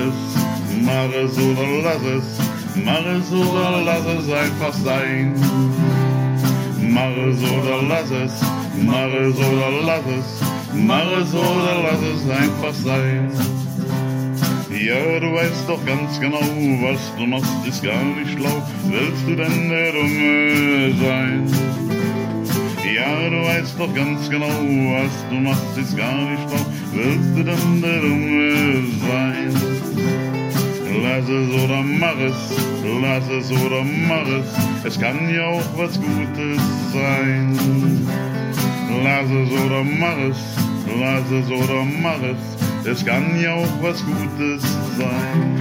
mach es oder lass es, mach es oder lass es einfach sein. Mach es oder lass es, mach es oder lass es, mach es oder lass es einfach sein. Ja, du weißt doch ganz genau, was du machst, ist gar nicht schlau. Willst du denn der Dumme sein? Ja, du weißt doch ganz genau, was du machst, ist gar nicht schlau. Willst du denn der Dumme sein? Lass es oder mach es, lass es oder mach es, es kann ja auch was Gutes sein. Lass es oder mach es, lass es oder mach es, es kann ja auch was Gutes sein.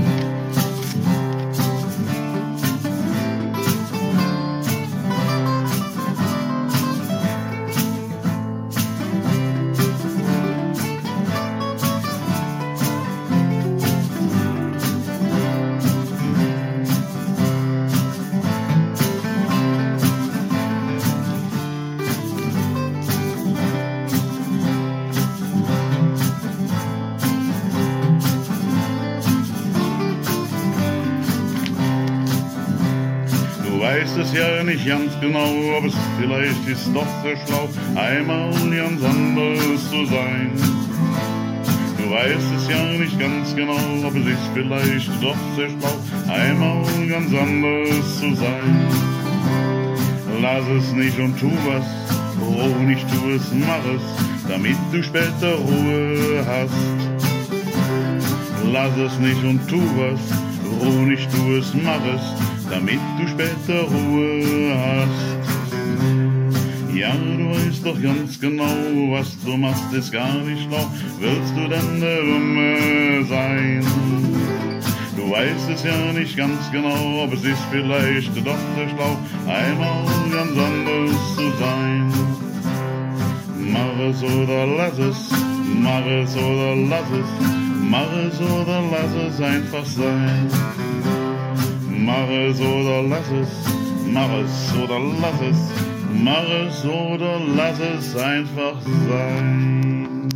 Du weißt es ja nicht ganz genau, aber es vielleicht ist doch so schlau, einmal ganz anders zu sein. Du weißt es ja nicht ganz genau, aber es ist vielleicht doch so schlau, einmal ganz anders zu sein. Lass es nicht und tu was, oh nicht tu es, mach es, damit du später Ruhe hast. Lass es nicht und tu was, oh nicht tu es, mach es, damit du später Ruhe hast. Ja, du weißt doch ganz genau, was du machst, ist gar nicht schlau. Willst du denn der Dumme sein? Du weißt es ja nicht ganz genau, aber es ist vielleicht doch so schlau, einmal ganz anders zu sein. Mach es oder lass es, mach es oder lass es, mach es oder lass es einfach sein. Mach es oder lass es, mach es oder lass es, mach es oder lass es einfach sein.